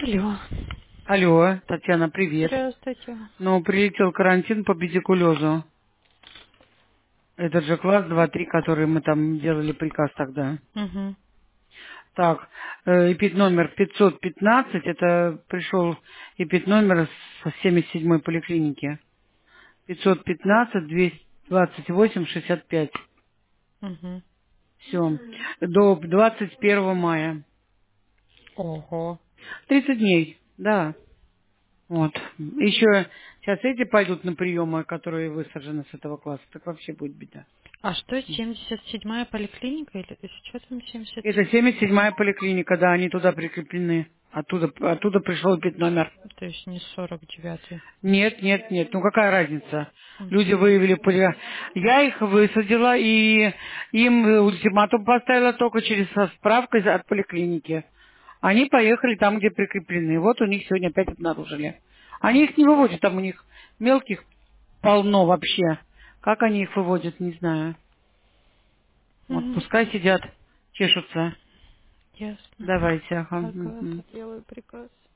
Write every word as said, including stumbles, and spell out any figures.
Алло. Алло, Татьяна, привет. Здравствуйте. Ну, прилетел карантин по педикулезу. Это же класс два-три, который мы там делали приказ тогда. Угу. Так, э, эпид номер пятьсот пятнадцать, это пришел эпид номер с семьдесят седьмой поликлиники. пятьсот пятнадцать двести двадцать восемь шестьдесят пять. Угу. Все. До двадцать первого мая. Ого. тридцать дней, да. Вот. Еще сейчас эти пойдут на приемы, которые высажены с этого класса. Так вообще будет беда. А что, семьдесят седьмая поликлиника или что там семьдесят Это седьмая? семьдесят седьмая поликлиника, да, они туда прикреплены. Оттуда, оттуда пришел пит номер. То есть не сорок девятый. Нет, нет, нет. Ну какая разница? Люди Угу. выявили поли... Я их высадила и им ультиматум поставила только через со справкой от поликлиники. Они поехали там, где прикреплены. Вот у них сегодня опять обнаружили. Они их не выводят, там у них мелких полно вообще. Как они их выводят, не знаю. Вот М, пускай сидят, чешутся. Ясно. Давайте, ага. Ага, Мгм. делаю приказ.